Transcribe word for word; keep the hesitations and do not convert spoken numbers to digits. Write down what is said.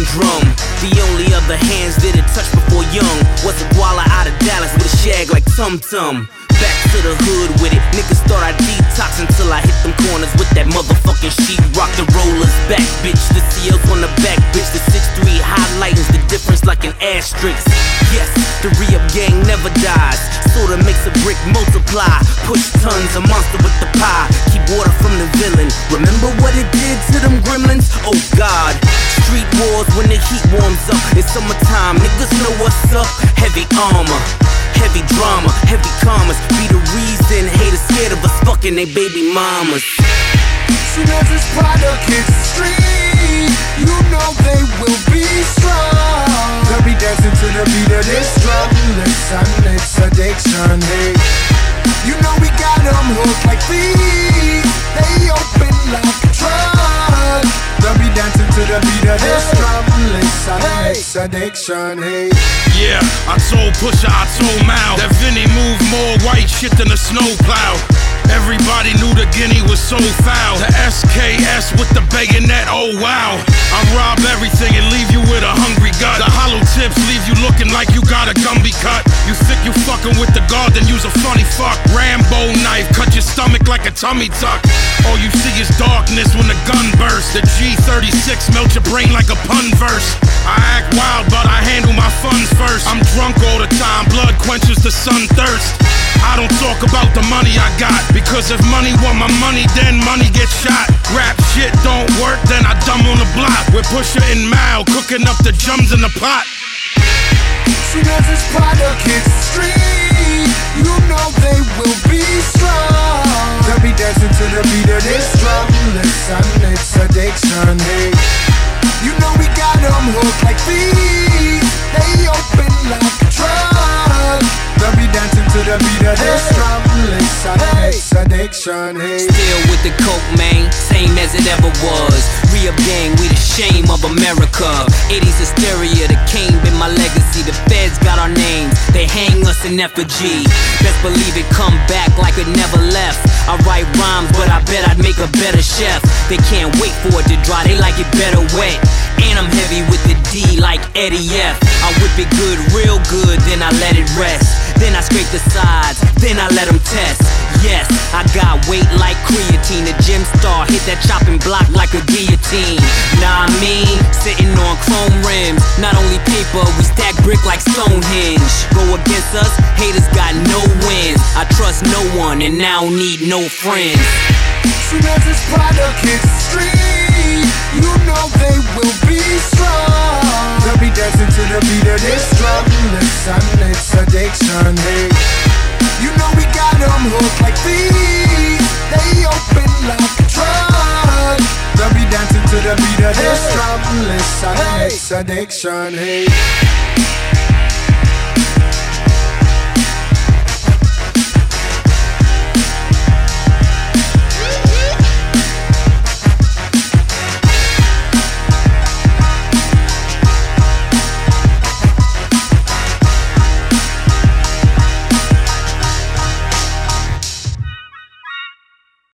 drum. The only other hands that it touched before young was a guala out of Dallas with a shag like Tum Tum. Back to the hood with it. Niggas thought I'd detox until I hit them corners with that motherfucking sheet rock. The rollers back, bitch. The C L's on the back, bitch. The six three highlights the difference like an asterisk. Yes, the re-up gang never dies. Soda makes a brick multiply. Push tons, a monster with the pie. Keep water from the villain. Remember what it did to them gremlins? Oh God. Street wars when the heat warms up. It's summertime, niggas know what's up. Heavy armor, heavy drama, heavy commas. Be the reason haters scared of us fucking they baby mamas. Soon as this product hits the street, you know they will be strong. They'll be dancing to the beat of this drum. Listen, it's addiction, hey. You know we got them hooked like thieves. They open like a trunk. They'll be dancing to the beat of this drum. Listen, it's addiction, hey. Yeah, I told Pusha, I told Mal that Vinny moved more white shit than a snowplow. Everybody knew the Guinea was so foul. The S K S with the bayonet, oh wow. I rob everything and leave you with a hungry gut. The hollow tips leave you looking like you got a Gumby cut. You think you fucking with the guard, then use a funny fuck. Rambo knife, cut your stomach like a tummy tuck. All you see is darkness when the gun bursts. The G thirty-six melt your brain like a pun verse. I act wild, but I handle my funds first. I'm drunk all the time, blood quenches the sun thirst. I don't talk about the money I got, because if money want my money, then money gets shot. Rap shit don't work, then I dumb on the block with Pusha and Mal cooking up the drums in the pot. Soon as this product hits the street, you know they will be strong. They'll be dancing to the beat of this drum. Listen, it's addiction, hey. You know we got them hooked like thieves. They open like a trunk. They'll be dancing to the beat of this drum. Listen, it's addiction, hey. Still with the coke, man, same as it ever was. Re-up gang, we the shame of America. eighties hysteria, the cane been my legacy. The feds got our names, they hang us in effigy. Best believe it come back like it never left. I write rhymes, but I bet I'd make a better chef. They can't wait for it to dry, they like it better wet. And I'm heavy with the D like Eddie F. I whip it good, real good, then I let it rest. Then I scrape the sides, then I let them test. Yes, I got weight like creatine. The gym star hit that chopping block like a guillotine. Nah, I mean, sitting on chrome rims. Not only paper, we stack brick like Stonehenge. Go against us, haters got no wins. I trust no one and now don't need no friends. Soon as this product hits the street, you know they will be strong. They'll be dancing to the beat of this drum. Listen, it's addiction, hey. You know we got them hooked like thieves. They open like a trunk. They'll be dancing to the beat of this drum. Listen, it's addiction, hey.